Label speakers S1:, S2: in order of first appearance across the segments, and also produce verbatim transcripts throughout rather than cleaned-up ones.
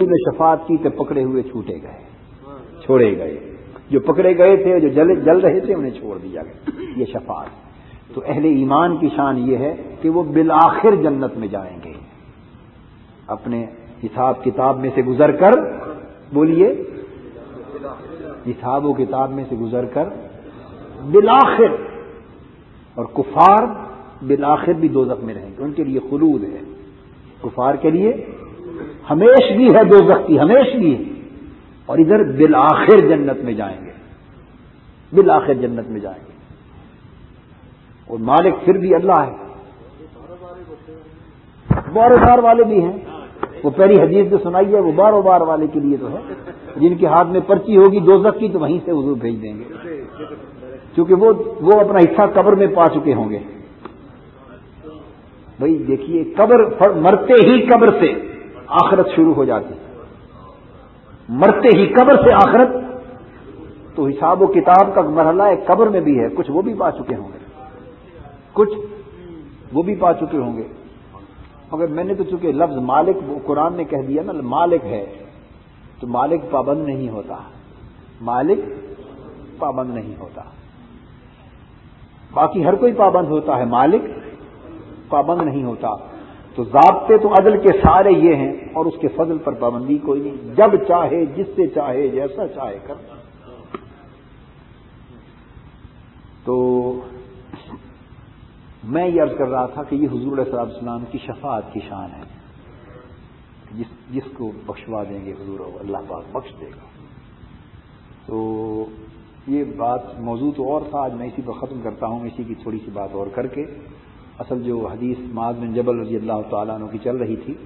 S1: رسول نے شفاعت کی تو پکڑے ہوئے چھوٹے گئے، چھوڑے گئے، جو پکڑے گئے تھے جو جل جل رہے تھے انہیں چھوڑ دیا گیا، یہ شفاعت۔ تو اہل ایمان کی شان یہ ہے کہ وہ بالآخر جنت میں جائیں گے، اپنے حساب کتاب میں سے گزر کر، بولیے، حساب و کتاب میں سے گزر کر بالآخر، اور کفار بالآخر بھی دوزخ میں رہیں گے، ان کے لیے خلود ہے، کفار کے لیے ہمیشگی ہے دوزخ کی، ہمیشگی ہے، اور ادھر بالآخر جنت میں جائیں گے، بالآخر جنت میں جائیں گے، اور مالک پھر بھی اللہ ہے، بار بار والے بھی ہیں، وہ پہلی حدیث جو سنائی ہے وہ بار بار والے کے لیے تو ہے، جن کے ہاتھ میں پرچی ہوگی دوزخ کی تو وہیں سے حضور بھیج دیں گے، کیونکہ وہ وہ اپنا حصہ قبر میں پا چکے ہوں گے۔ بھائی دیکھیے، قبر مرتے ہی قبر سے آخرت شروع ہو جاتی، مرتے ہی قبر سے آخرت، تو حساب و کتاب کا مرحلہ ایک قبر میں بھی ہے، کچھ وہ بھی پا چکے ہوں گے، کچھ وہ بھی پا چکے ہوں گے، مگر میں نے تو چونکہ لفظ مالک قرآن نے کہہ دیا نا مالک ہے، تو مالک پابند نہیں ہوتا، مالک پابند نہیں ہوتا، باقی ہر کوئی پابند ہوتا ہے، مالک پابند نہیں ہوتا۔ تو ضابطے تو عدل کے سارے یہ ہیں، اور اس کے فضل پر پابندی کوئی نہیں، جب چاہے جس سے چاہے جیسا چاہے کر۔ تو میں یہ عرض کر رہا تھا کہ یہ حضور علیہ السلام کی شفاعت کی شان ہے، جس جس کو بخشوا دیں گے حضور اللہ پاک بخش دے گا۔ تو یہ بات موضوع تو اور تھا، آج میں اسی پر ختم کرتا ہوں، اسی کی تھوڑی سی بات اور کر کے۔ اصل جو حدیث معاذ بن جبل رضی اللہ تعالیٰ عنہ کی چل رہی تھی،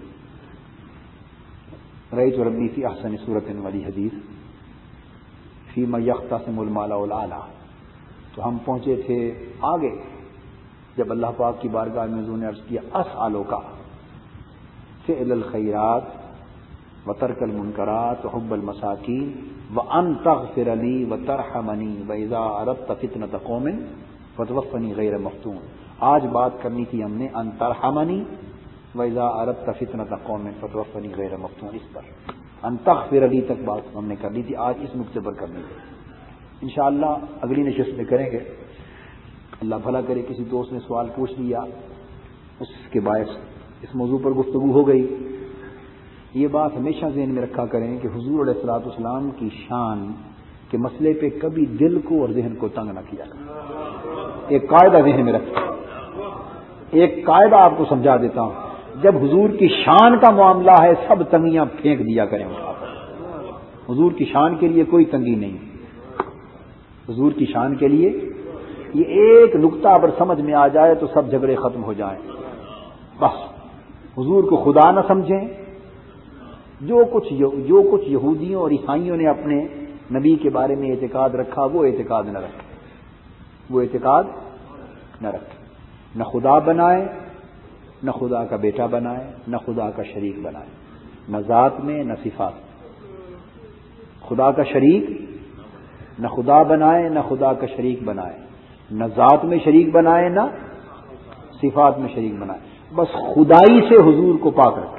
S1: رأیت ربی فی احسن صورت والی حدیث، فیما یختصم المال والآلہ، تو ہم پہنچے تھے آگے، جب اللہ پاک کی بارگاہ میں حضور نے عرض کیا اسالو کا فعل الخیرات وترک المنکرات وحب المساکین وان تغفر لی وترحمنی واذا اردت فتنۃ قوم فتوفنی غیر مفتون۔ آج بات کرنی تھی ہم نے ان ترحمنی واذا اردت فتنۃ قوم فتوفنی غیر مفتون، اس پر ان تغفر لی تک بات ہم نے کر لی تھی، آج اس نقطے پر کرنی تھی، انشاءاللہ اگلی نشست میں کریں گے۔ اللہ بھلا کرے، کسی دوست نے سوال پوچھ لیا، اس کے باعث اس موضوع پر گفتگو ہو گئی۔ یہ بات ہمیشہ ذہن میں رکھا کریں کہ حضور علیہ الصلوۃ والسلام کی شان کے مسئلے پہ کبھی دل کو اور ذہن کو تنگ نہ کیا کریں۔ ایک قاعدہ ذہن میں رکھیں، ایک قاعدہ آپ کو سمجھا دیتا ہوں، جب حضور کی شان کا معاملہ ہے سب تنگیاں پھینک دیا کریں اٹھا کر، حضور کی شان کے لیے کوئی تنگی نہیں، حضور کی شان کے لیے یہ ایک نقطہ اگر سمجھ میں آ جائے تو سب جھگڑے ختم ہو جائیں۔ بس حضور کو خدا نہ سمجھیں، جو کچھ جو کچھ یہودیوں اور عیسائیوں نے اپنے نبی کے بارے میں اعتقاد رکھا وہ اعتقاد نہ رکھیں، وہ اعتقاد نہ رکھیں، نہ خدا بنائے، نہ خدا کا بیٹا بنائے، نہ خدا کا شریک بنائے، نہ ذات میں نہ صفات میں، خدا کا شریک نہ خدا بنائے، نہ خدا کا شریک بنائے، نہ ذات میں شریک بنائے، نہ صفات میں شریک بنائے، بس خدائی سے حضور کو پاک رکھے،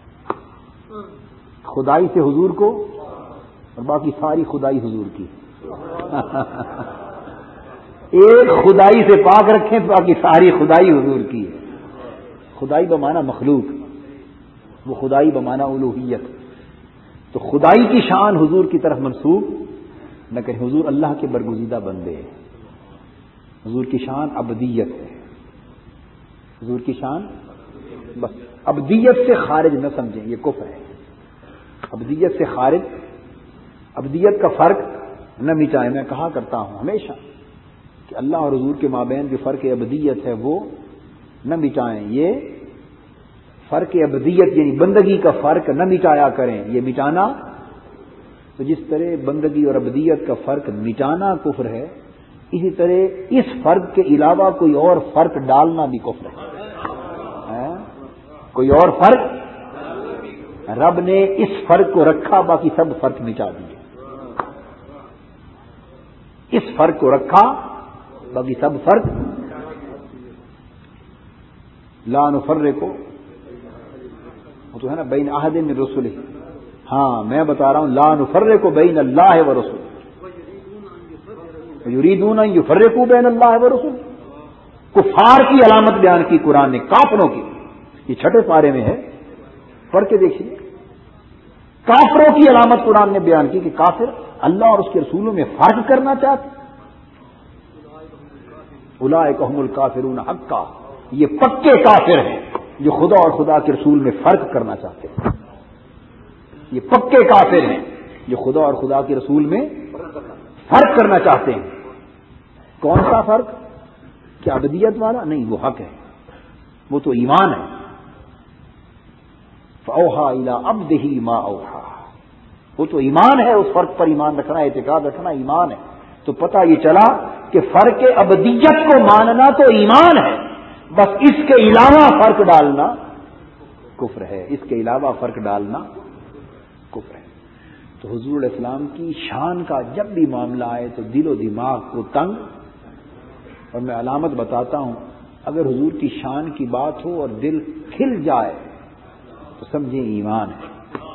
S1: خدائی سے حضور کو، اور باقی ساری خدائی حضور کی ایک خدائی سے پاک رکھیں، باقی ساری خدائی حضور کی ہے۔ خدائی بمانا مخلوق، وہ خدائی بمانا الوہیت، تو خدائی کی شان حضور کی طرف منسوب نہ کہ حضور اللہ کے برگزیدہ بندے ہیں، حضور کی شان عبدیت ہے، حضور کی شان بس عبدیت سے خارج نہ سمجھیں، یہ کفر ہے، عبدیت سے خارج، عبدیت کا فرق نہ مٹائیں۔ میں کہا کرتا ہوں ہمیشہ کہ اللہ اور حضور کے مابین جو فرق عبدیت ہے وہ نہ مٹائیں، یہ فرق عبدیت یعنی بندگی کا فرق نہ مٹایا کریں، یہ مٹانا، تو جس طرح بندگی اور عبدیت کا فرق مٹانا کفر ہے، اسی طرح اس فرق کے علاوہ کوئی اور فرق ڈالنا بھی کفر ہے۔ کوئی اور فرق، رب نے اس فرق کو رکھا، باقی سب فرق مٹا دیے، اس فرق کو رکھا، باقی سب فرق، لا نفرق کو وہ تو ہے نا بین احد من رسلہ، ہاں میں بتا رہا ہوں لا نفرق بین اللہ و رسول، یریدون ان یفرقوا بین اللہ و رسول. کفار کی علامت بیان کی قرآن نے، کافروں کی. یہ چھٹے پارے میں ہے، پڑھ کے دیکھیے. کافروں کی علامت قرآن نے بیان کی کہ کافر اللہ اور اس کے رسولوں میں فرق کرنا چاہتے. اولئک هم الکافرون حقا، یہ پکے کافر ہیں جو خدا اور خدا کے رسول میں فرق کرنا چاہتے ہیں. یہ پکے کافر ہیں جو خدا اور خدا کے رسول میں فرق کرنا چاہتے ہیں. کون سا فرق؟ کیا ابدیت والا؟ نہیں، وہ حق ہے، وہ تو ایمان ہے. فَأَوْحَىٰ إِلَىٰ عَبْدِهِ مَا أَوْحَىٰ، وہ تو ایمان ہے. اس فرق پر ایمان رکھنا، اعتقاد رکھنا ایمان ہے. تو پتہ یہ چلا کہ فرق ابدیت کو ماننا تو ایمان ہے، بس اس کے علاوہ فرق ڈالنا کفر ہے. اس کے علاوہ فرق ڈالنا کفر ہے. تو حضور علیہ السلام کی شان کا جب بھی معاملہ آئے تو دل و دماغ کو تنگ. اور میں علامت بتاتا ہوں، اگر حضور کی شان کی بات ہو اور دل کھل جائے تو سمجھیں ایمان ہے.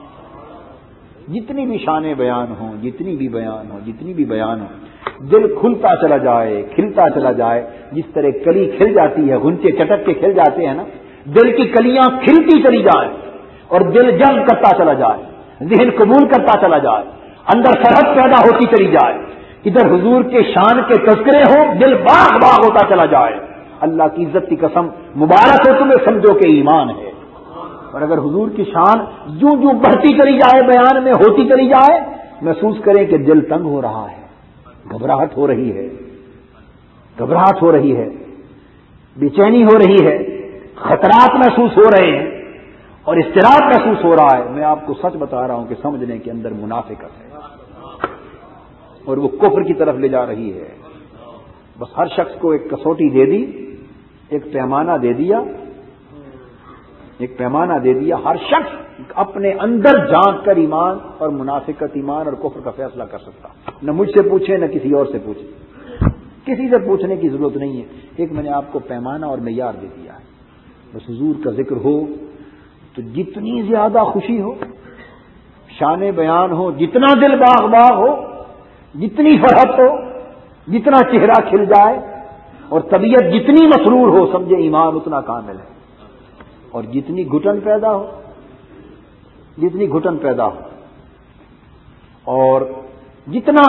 S1: جتنی بھی شانیں بیان ہوں، جتنی بھی بیان ہوں، جتنی بھی بیان ہوں، دل کھلتا چلا جائے، کھلتا چلا جائے. جس طرح کلی کھل جاتی ہے، غنچے چٹک کے کھل جاتے ہیں نا، دل کی کلیاں کھلتی چلی جائیں اور دل جذب کرتا چلا جائے، ذہن قبول کرتا چلا جائے، اندر سرحد پیدا ہوتی چلی جائے. ادھر حضور کے شان کے تذکرے ہوں، دل باغ باغ ہوتا چلا جائے. اللہ کی عزت کی قسم، مبارک ہو تمہیں، سمجھو کہ ایمان ہے. اور اگر حضور کی شان جو جو بڑھتی چلی جائے، بیان میں ہوتی چلی جائے، محسوس کریں کہ دل تنگ ہو رہا ہے، گھبراہٹ ہو رہی ہے، گھبراہٹ ہو رہی ہے، بے چینی ہو رہی ہے، خطرات محسوس ہو رہے ہیں اور اضطراب محسوس ہو رہا ہے. میں آپ کو سچ بتا رہا ہوں کہ سمجھنے کے اندر منافقت ہے اور وہ کفر کی طرف لے جا رہی ہے. بس ہر شخص کو ایک کسوٹی دے دی، ایک پیمانہ دے دیا، ایک پیمانہ دے دیا. ہر شخص اپنے اندر جھانک کر ایمان اور منافقت، ایمان اور کفر کا فیصلہ کر سکتا. نہ مجھ سے پوچھے نہ کسی اور سے پوچھے، کسی سے پوچھنے کی ضرورت نہیں ہے. ایک میں نے آپ کو پیمانہ اور معیار دے دیا ہے. بس حضور کا ذکر ہو تو جتنی زیادہ خوشی ہو، شان بیان ہو، جتنا دل باغ باغ ہو، جتنی فرحت ہو، جتنا چہرہ کھل جائے اور طبیعت جتنی مسرور ہو، سمجھے ایمان اتنا کامل ہے. اور جتنی گھٹن پیدا ہو، جتنی گھٹن پیدا ہو اور جتنا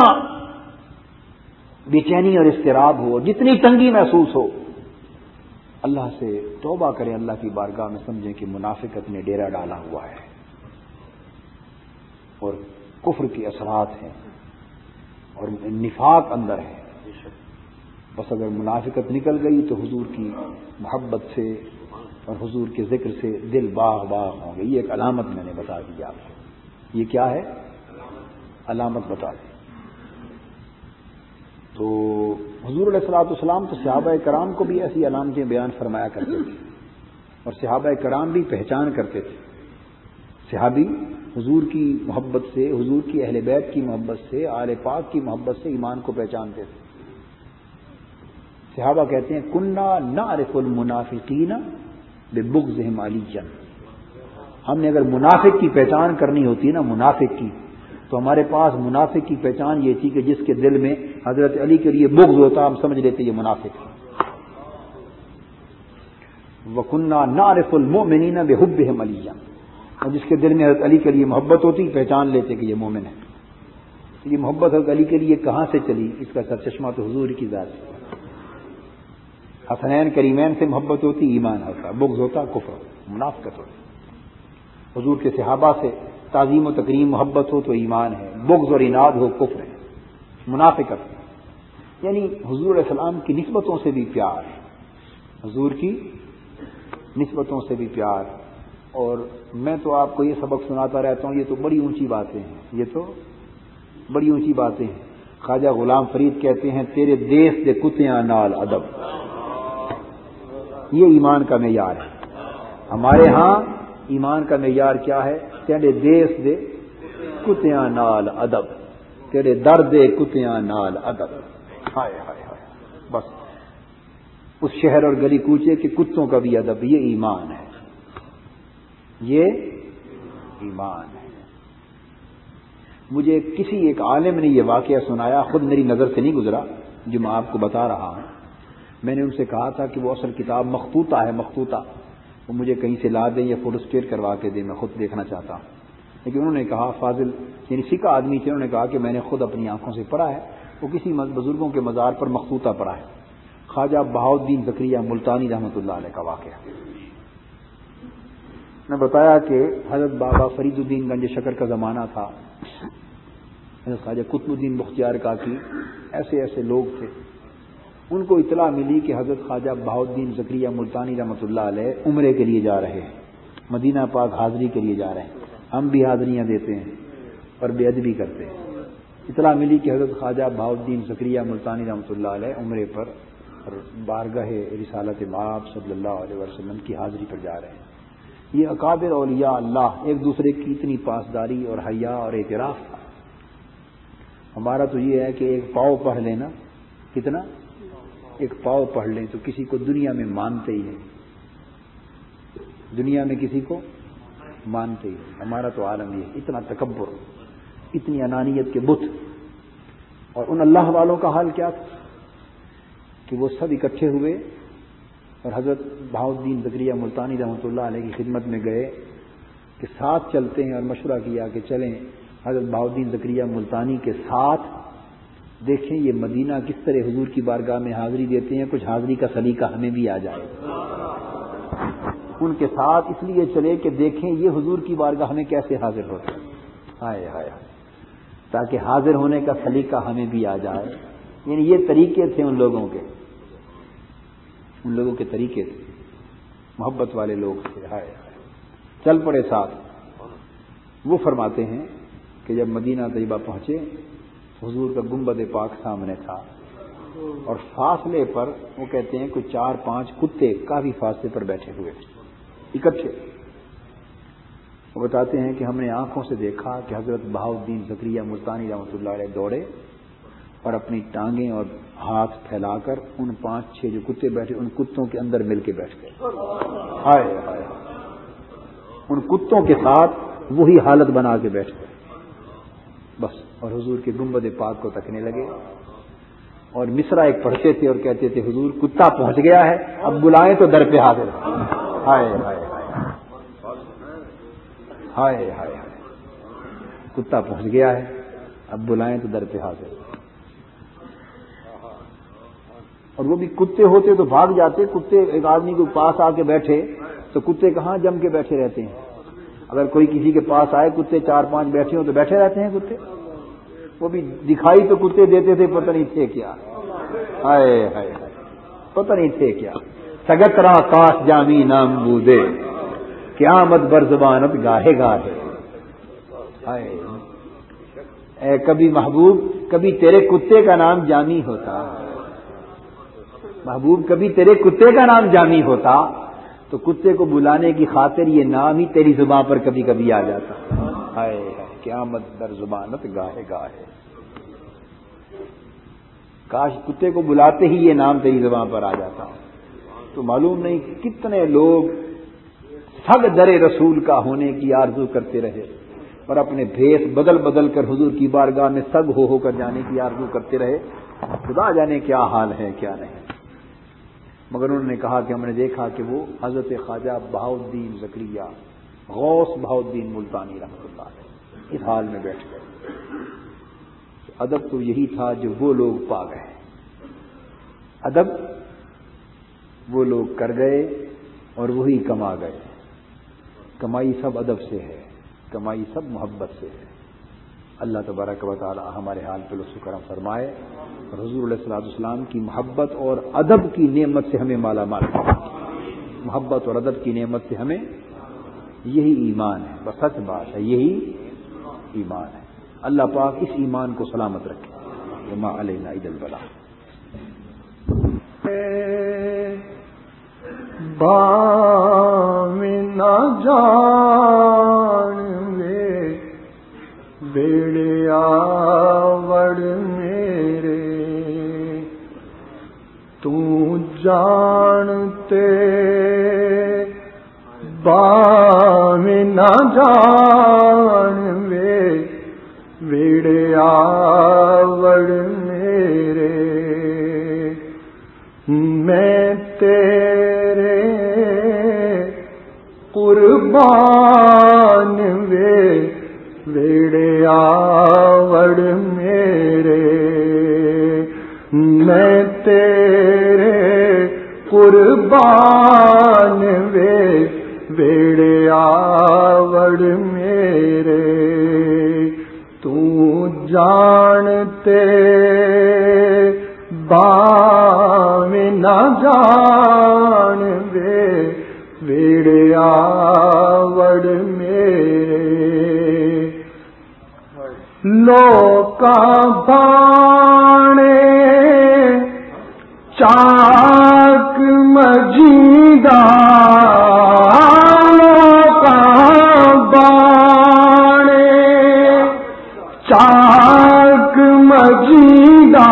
S1: بے چینی اور اضطراب ہو، جتنی تنگی محسوس ہو، اللہ سے توبہ کریں، اللہ کی بارگاہ میں، سمجھیں کہ منافقت نے ڈیرا ڈالا ہوا ہے اور کفر کے اثرات ہیں اور نفاق اندر ہے. بس اگر منافقت نکل گئی تو حضور کی محبت سے اور حضور کے ذکر سے دل باغ باغ ہوں گے. یہ ایک علامت میں نے بتا دی آپ کو. یہ کیا ہے؟ علامت بتا دی. تو حضور علیہ الصلوۃ والسلام تو صحابہ کرام کو بھی ایسی علامتیں بیان فرمایا کرتے تھے اور صحابہ کرام بھی پہچان کرتے تھے. صحابی حضور کی محبت سے، حضور کی اہل بیت کی محبت سے، آل پاک کی محبت سے ایمان کو پہچانتے تھے. صحابہ کہتے ہیں کننا نعرف المنافقین ببغضهم علیا. ہم نے اگر منافق کی پہچان کرنی ہوتی نا، منافق کی، تو ہمارے پاس منافق کی پہچان یہ تھی کہ جس کے دل میں حضرت علی کے لیے بغض ہوتا، ہم سمجھ لیتے یہ منافق ہے. وَكُنَّا نَعْرِفُ الْمُؤْمِنِينَ بِحُبِّهِمْ عَلِيًّا، اور جس کے دل میں حضرت علی کے لیے محبت ہوتی پہچان لیتے کہ یہ مومن ہے. تو یہ محبت حضرت علی کے لیے کہاں سے چلی؟ اس کا سرچشمہ تو حضور کی ذات ہے. حسنین کریمین سے محبت ہوتی ایمان ہوتا، بغض ہوتا کفر، منافقت ہوتی. حضور کے صحابہ سے تعظیم و تکریم محبت ہو تو ایمان ہے، بغض اور عناد ہو کفر ہے، منافقت ہے. یعنی حضور علیہ السلام کی نسبتوں سے بھی پیار، حضور کی نسبتوں سے بھی پیار. اور میں تو آپ کو یہ سبق سناتا رہتا ہوں، یہ تو بڑی اونچی باتیں ہیں، یہ تو بڑی اونچی باتیں ہیں. خواجہ غلام فرید کہتے ہیں تیرے دیس دے کتیاں نال ادب، یہ ایمان کا معیار ہے. ہمارے ہاں ایمان کا معیار کیا ہے؟ تیرے دیس دے کتیاں نال ادب، تیرے در دے کتیاں نال ادب. ہائے ہائے ہائے، بس اس شہر اور گلی کوچے کے کتوں کا بھی ادب. یہ ایمان ہے، یہ ایمان ہے. مجھے کسی ایک عالم نے یہ واقعہ سنایا، خود میری نظر سے نہیں گزرا جو میں آپ کو بتا رہا ہوں. میں نے ان سے کہا تھا کہ وہ اصل کتاب مخطوطہ ہے، مخطوطہ، وہ مجھے کہیں سے لا دیں یا فوٹو اسٹیٹ کروا کے دیں، میں خود دیکھنا چاہتا ہوں. لیکن انہوں نے کہا، فاضل یعنی فقہ آدمی تھے، انہوں نے کہا کہ میں نے خود اپنی آنکھوں سے پڑھا ہے، وہ کسی بزرگوں کے مزار پر مخطوطہ پڑھا ہے. خواجہ بہاؤالدین زکریہ ملتانی رحمۃ اللہ علیہ کا واقعہ. میں بتایا کہ حضرت بابا فرید الدین گنج شکر کا زمانہ تھا، حضرت خواجہ قطب الدین بختیار کاکی، ایسے ایسے لوگ تھے. ان کو اطلاع ملی کہ حضرت خواجہ بہاؤالدین زکریہ ملتانی رحمۃ اللہ علیہ عمرے کے لیے جا رہے ہیں، مدینہ پاک حاضری کے لیے جا رہے ہیں. ہم بھی حاضریاں دیتے ہیں اور بے ادبی کرتے ہیں. اطلاع ملی کہ حضرت خواجہ بہاؤالدین زکریہ ملتانی رحمۃ اللہ علیہ عمرے پر بارگاہ رسالت مآب صلی اللہ علیہ وسلم کی حاضری پر جا رہے ہیں. یہ اکابر اولیاء اللہ ایک دوسرے کی اتنی پاسداری اور حیا اور اعتراف تھا. ہمارا تو یہ ہے کہ ایک پاؤ پڑھ لینا، کتنا ایک پاؤ پڑھ لیں تو کسی کو دنیا میں مانتے ہی نہیں، دنیا میں کسی کو مانتے ہی نہیں. ہمارا تو عالم یہ اتنا تکبر، اتنی انانیت کے بت. اور ان اللہ والوں کا حال کیا تھا کہ وہ سب اکٹھے ہوئے اور حضرت بہاؤالدین زکریہ ملتانی رحمۃ اللہ علیہ کی خدمت میں گئے کہ ساتھ چلتے ہیں، اور مشورہ کیا کہ چلیں حضرت بہاؤالدین زکریہ ملتانی کے ساتھ دیکھیں یہ مدینہ کس طرح حضور کی بارگاہ میں حاضری دیتے ہیں، کچھ حاضری کا سلیقہ ہمیں بھی آ جائے. ان کے ساتھ اس لیے چلے کہ دیکھیں یہ حضور کی بارگاہ میں کیسے حاضر ہوتے ہیں، ہائے ہائے، تاکہ حاضر ہونے کا سلیقہ ہمیں بھی آ جائے. یعنی یہ طریقے تھے ان لوگوں کے، ان لوگوں کے طریقے تھے، محبت والے لوگ تھے. ہائے ہائے، چل پڑے ساتھ. وہ فرماتے ہیں کہ جب مدینہ طیبہ پہنچے حضور کا گنبد پاک سامنے تھا، اور فاصلے پر وہ کہتے ہیں کوئی چار پانچ کتے کافی فاصلے پر بیٹھے ہوئے اکٹھے. وہ بتاتے ہیں کہ ہم نے آنکھوں سے دیکھا کہ حضرت بہاؤالدین زکریہ ملتانی رحمۃ اللہ علیہ دوڑے اور اپنی ٹانگیں اور ہاتھ پھیلا کر ان پانچ چھ جو کتے بیٹھے ان کتوں کے اندر مل کے بیٹھ گئے. ہائے ہائے، ان کتوں کے ساتھ وہی حالت بنا کے بیٹھ گئے بس، اور حضور کے گنبد پاک کو تکنے لگے. اور مصرع ایک پڑھتے تھے اور کہتے تھے حضور کتا پہنچ گیا ہے، اب بلائیں تو در پہ حاضر. ہائے ہائے ہائے ہائے، کتا پہنچ گیا ہے، اب بلائیں تو در پہ حاضر. اور وہ بھی کتے ہوتے تو بھاگ جاتے. کتے ایک آدمی کے پاس آ کے بیٹھے تو کتے کہاں جم کے بیٹھے رہتے ہیں. اگر کوئی کسی کے پاس آئے کتے چار پانچ بیٹھے ہوں تو بیٹھے رہتے ہیں کتے. وہ بھی دکھائی تو کتے دیتے تھے، پتہ نہیں تھے کیا. ہائے ہائے، پتہ نہیں تھے کیا. سگترا کاش جامی نام بودے، قیامت بر زبانت گاہے گاہے. ہائے اے کبھی محبوب، کبھی تیرے کتے کا نام جامی ہوتا، محبوب کبھی تیرے کتے کا نام جامی ہوتا تو کتے کو بلانے کی خاطر یہ نام ہی تیری زبان پر کبھی کبھی آ جاتا. ہائے قیامت در زبانت گاہے گاہے. کاش کتے کو بلاتے ہی یہ نام تیری زبان پر آ جاتا. تو معلوم نہیں کتنے لوگ سگ در رسول کا ہونے کی آرزو کرتے رہے اور اپنے بھیس بدل بدل کر حضور کی بارگاہ میں سگ ہو ہو کر جانے کی آرزو کرتے رہے. خدا جانے کیا حال ہے کیا نہیں. مگر انہوں نے کہا کہ ہم نے دیکھا کہ وہ حضرت خواجہ بہاؤالدین زکریہ غوث بہاؤالدین ملتانی رحمۃ اللہ علیہ اس حال میں بیٹھ گئے. ادب تو یہی تھا جو وہ لوگ پا گئے، ادب وہ لوگ کر گئے اور وہی کما گئے. کمائی سب ادب سے ہے، کمائی سب محبت سے ہے. اللہ تبارک و تعالی ہمارے حال پہ لطف کرم فرمائے اور حضور علیہ الصلوۃ والسلام کی محبت اور ادب کی نعمت سے ہمیں مالا مال کرے. محبت اور ادب کی نعمت سے ہمیں، یہی ایمان ہے، بس سچ بات ہے، یہی ایمان ہے. اللہ پاک اس ایمان کو سلامت رکھے. وما علینا الا البلاغ.
S2: بام نہ جان میں بیڑیا وڑ میرے، تو جانتے بام نہ جان میں آوڑ میرے، میں تیرے قربان وے ویڑے آوڑ میرے، میں تیرے قربان وے ویڑے آوڑ میرے، تو جانتے باویں نہ جان وے ویڑے آوڑ میرے، لوکا بانے چاک مجیدہ، لوکا بانے چاک مجیدہ،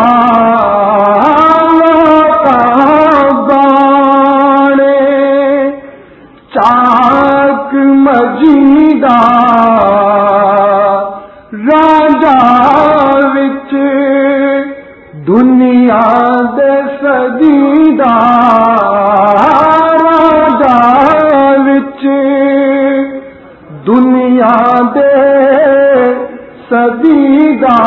S2: لوکا بانے چاک مجیدہ، راجا وچ دنیا دے سدیدہ، راجا وچ دنیا دے سدیدہ،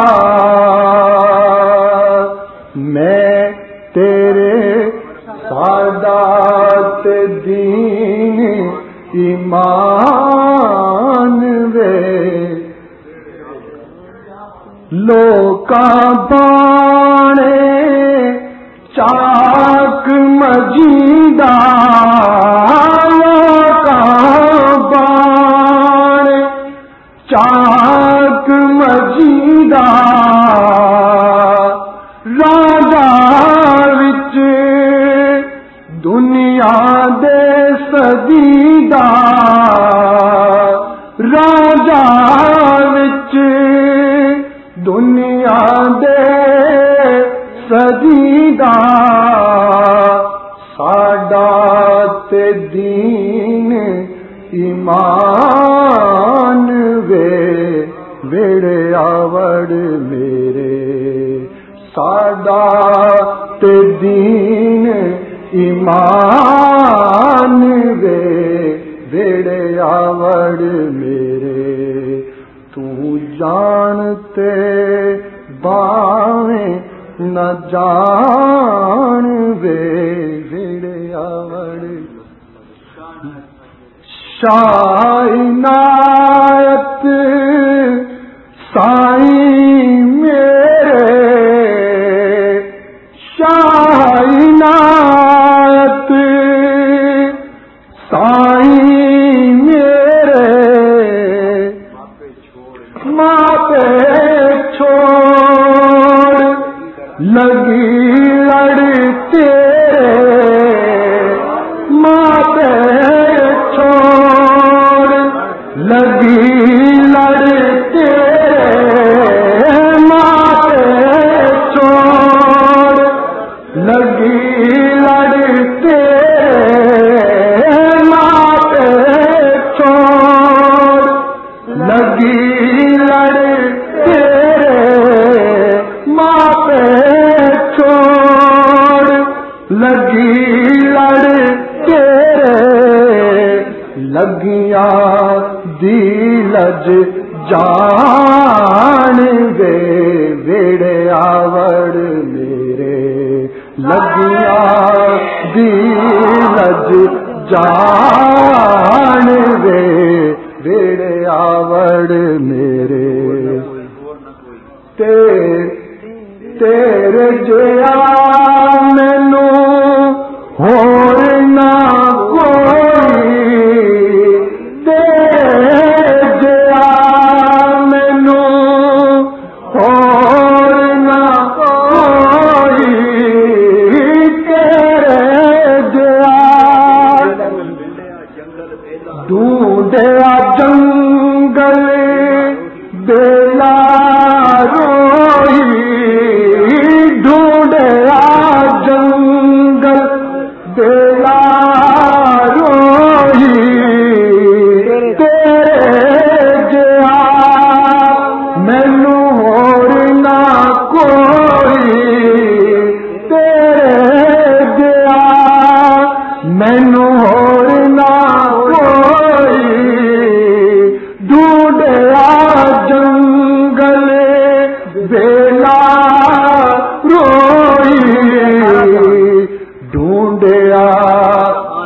S2: میں تیرے سادات دین ایمان وے، لوکا بانے چاک مجیدہ، لوکا بانے چاک مجیدہ، راجا وچ دنیا دے سدیدہ، راجا وچ دنیا دے سدیدہ، ساڈا تے دین ایمان وے ویڑے آوڑ میرے، ساڈا تے دین ایمان وے ویڑے آوڑ میرے، تو جانتے باویں نہ جان وے ویڑے آوڑ، شاہ عنایت سائیں میرے، شاہ عنایت سائیں میرے، ماں پہ چھوڑ لگی لڑ تیرے، ماں پہ چھوڑ لگی لڑ تیرے، ماں پہ چھوڑ لگی لڑ تیرے، ماں پہ چھوڑ لگی لڑ تیرے، ماں پہ چھوڑ لگی لڑ تیرے، لگیاں دی لج جان وے ویڑے آوڑ میرے، لگیاں دی لج جان وے ویڑے آوڑ میرے، تیرے جیا مینوں ہور نہ کوئی، تیرے جیا مینوں ہور نہ کوئی، تیرے جیا ڈھونڈیا جنگل بیلا روئی، ڈھونڈیا جنگل بیلا روئی، تیرے جیا مینوں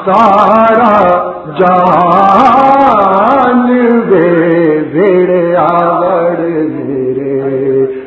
S2: سارا جہاں